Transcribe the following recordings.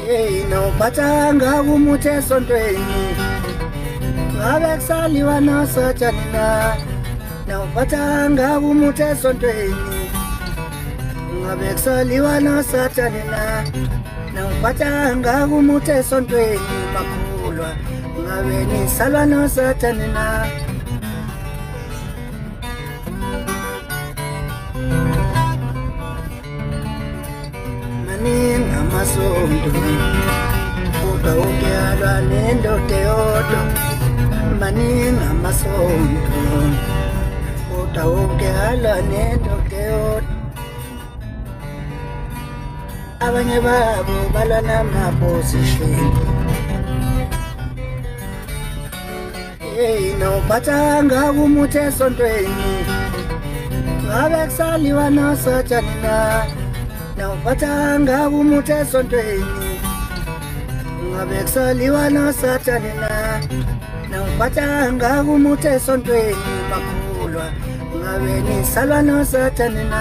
Hey no batanga umuthe esontweni ngabe kusaliwa nosathana no batanga umuthe esontweni ngabe kusaliwa nosathana no batanga umuthe esontweni makhulwa ngabe nisalwa nosathana Amasonto kodwa ukyalwa nendoda eyodwa maningi amasonto kodwa ukyalwa nendoda eyodwa abanye babo balwa nama-position no batanga umuthe esontweni ngabe kusaliwa nosathana no batanga umuthe esontweni ngabe kusaliwa nosathana no batanga umuthe esontweni makhulwa ngabe nisalwa nosathana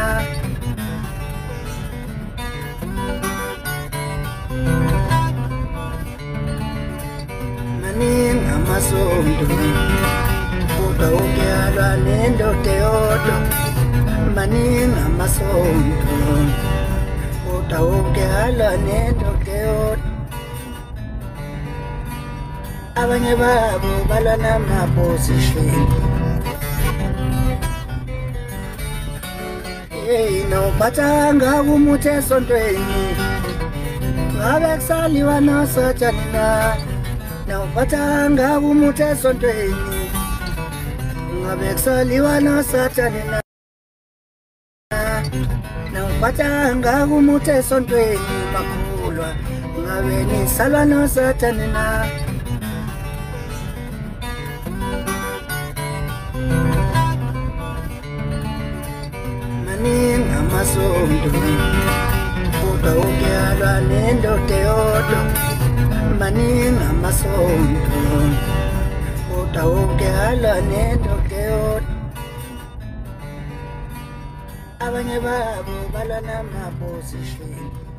maningi amasonto kodwa ukyalwa nendoda eyodwa maningi amasonto kodwa ukyalwa nendoda eyodwa abanye babo balwa nama-position no batanga umuthe esontweni ngabe kusaliwa nosathana no batanga umuthe esontweni ngabe kusaliwa nosathana no batanga umuthe esontweni makhulwa ngabe nisalwa nosathana maningi amasonto kodwa ukyalwa nendoda eyodwa maningi amasonto kodwa ukyalwa nendoda eyodwa abanye babo balwa nama-position